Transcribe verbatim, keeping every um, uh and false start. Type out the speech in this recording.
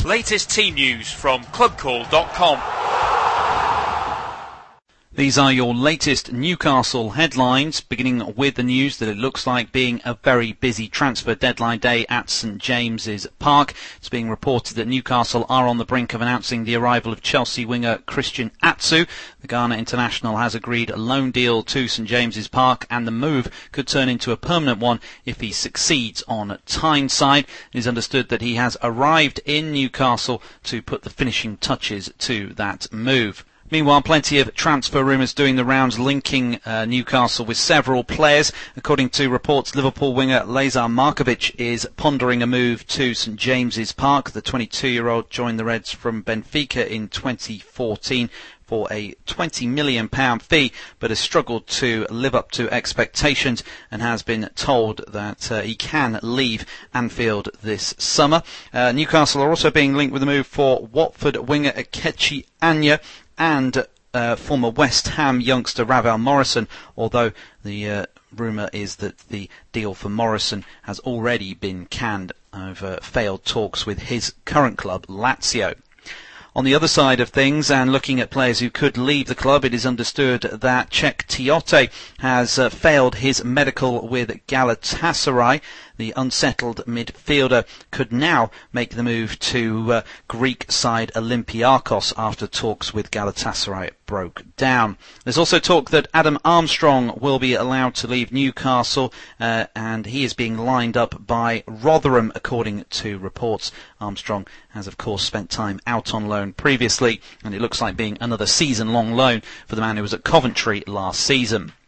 Latest team news from club call dot com. These are your latest Newcastle headlines, beginning with the news that it looks like being a very busy transfer deadline day at St James's Park. It's being reported that Newcastle are on the brink of announcing the arrival of Chelsea winger Christian Atsu. The Ghana international has agreed a loan deal to St James's Park, and the move could turn into a permanent one if he succeeds on Tyneside. It is understood that he has arrived in Newcastle to put the finishing touches to that move. Meanwhile, plenty of transfer rumours doing the rounds linking uh, Newcastle with several players. According to reports, Liverpool winger Lazar Markovic is pondering a move to St James's Park. The twenty-two-year-old joined the Reds from Benfica in twenty fourteen for a twenty million pounds fee, but has struggled to live up to expectations and has been told that uh, he can leave Anfield this summer. Uh, Newcastle are also being linked with a move for Watford winger Akechi Anya and uh, former West Ham youngster Ravel Morrison, although the uh, rumour is that the deal for Morrison has already been canned over failed talks with his current club, Lazio. On the other side of things, and looking at players who could leave the club, it is understood that Cheick Tiote has uh, failed his medical with Galatasaray. The unsettled midfielder could now make the move to uh, Greek side Olympiakos after talks with Galatasaray broke down. There's also talk that Adam Armstrong will be allowed to leave Newcastle, uh, and he is being lined up by Rotherham, according to reports. Armstrong has, of course, spent time out on loan previously, and it looks like being another season-long loan for the man who was at Coventry last season.